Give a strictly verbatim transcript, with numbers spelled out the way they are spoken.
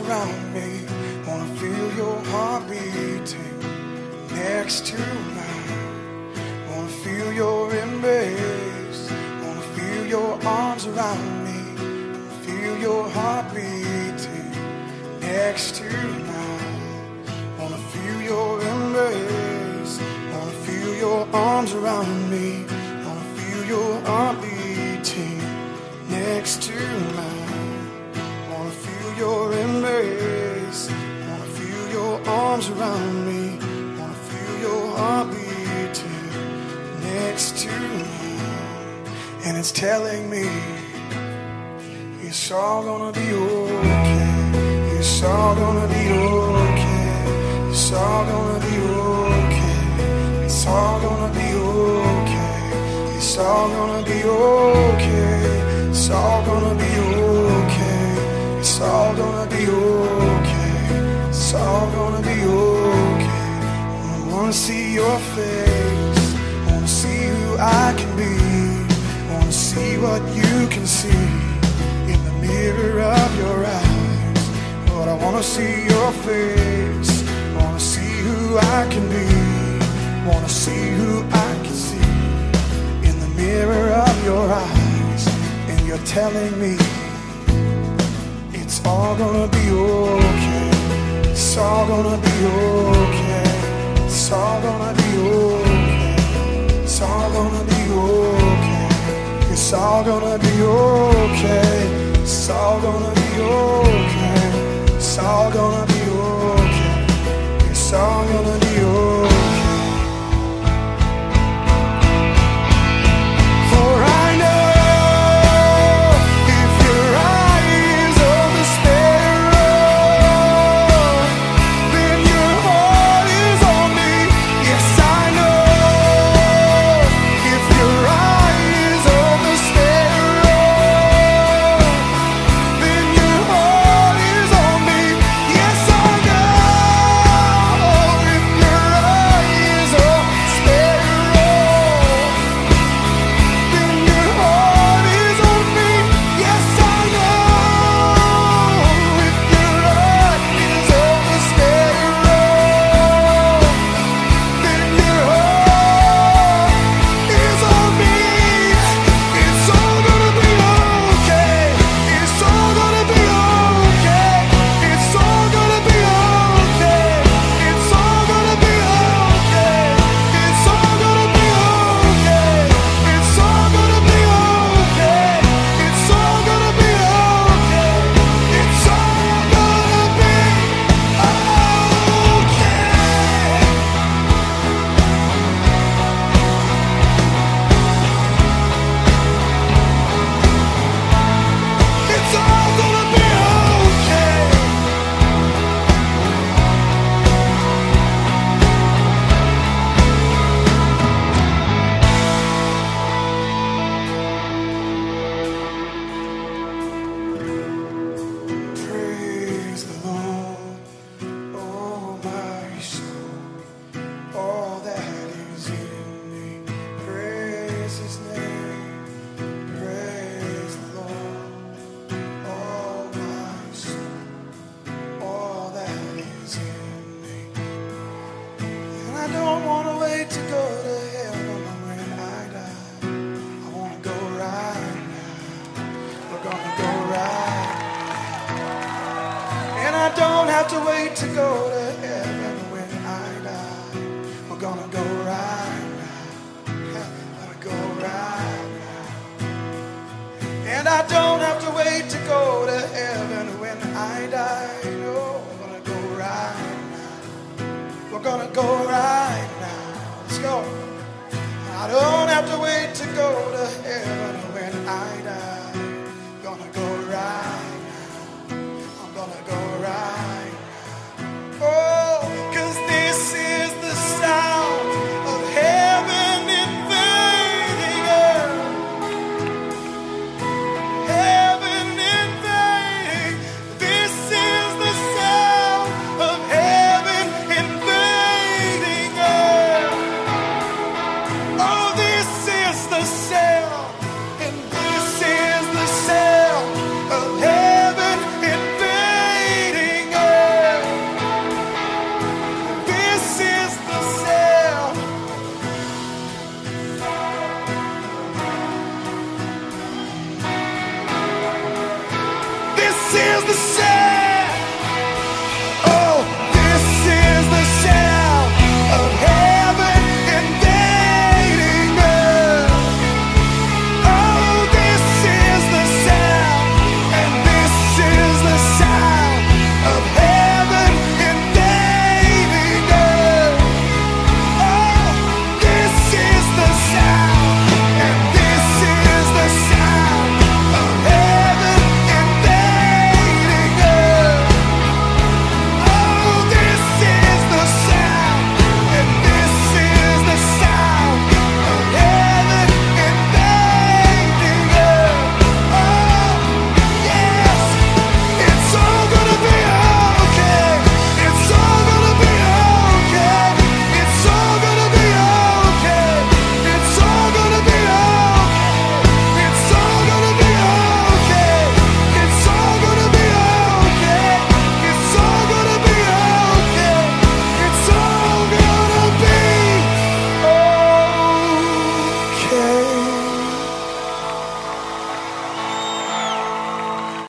around me. Wanna feel your heart beating next to mine. Wanna feel your embrace. Wanna feel your arms around me. Wanna feel your heart beating next to mine. Wanna feel your embrace. Wanna feel your arms around me. Wanna feel your heart beating next to mine. Wanna feel your embrace. Wanna feel your arms around me. Wanna feel your heart beating next to mine. And it's telling me it's all gonna be okay. It's all gonna be okay. It's all gonna be okay. It's all gonna be okay. It's all gonna be okay. It's all gonna be okay. It's all gonna be okay. It's all gonna be okay. I wanna see your face. Wanna see who I can be. Wanna see what you can see in the mirror of your eyes. But I wanna see your face. Wanna see who I can be. Wanna see who I can see in the mirror of your eyes. And you're telling me it's all gonna be okay. It's all gonna be okay. It's all gonna be okay. It's all gonna be okay. It's all gonna be okay. It's all gonna be okay. It's all gonna be okay. It's all gonna be okay. For I know if your eyes are the sparrow, then your heart is on me. Yes, I know if your eyes are the sparrow, then your heart is on me. Yes, I know if your eyes are sparrow, then your heart is on me. Yes, I know if your eyes are the sparrow, then your heart is on me. It's all gonna be okay. It's all gonna be okay. It's all gonna be okay. It's all gonna be okay. It's all gonna be okay. It's all gonna be okay. It's all gonna be okay. It's all gonna be okay. It's all gonna be okay. Praise the Lord, oh my soul, all that is in me. Praise His name. Praise the Lord, oh my soul, all that is in me. And I don't want to wait to go to heaven when I die. I want to go right now. We're gonna go right. And I don't have to wait to go to heaven when I die. We're gonna go right now. Gonna go right now. And I don't have to wait to go to heaven when I die. No, we're gonna go right now. We're gonna go right now. Let's go. I don't have to wait to go to heaven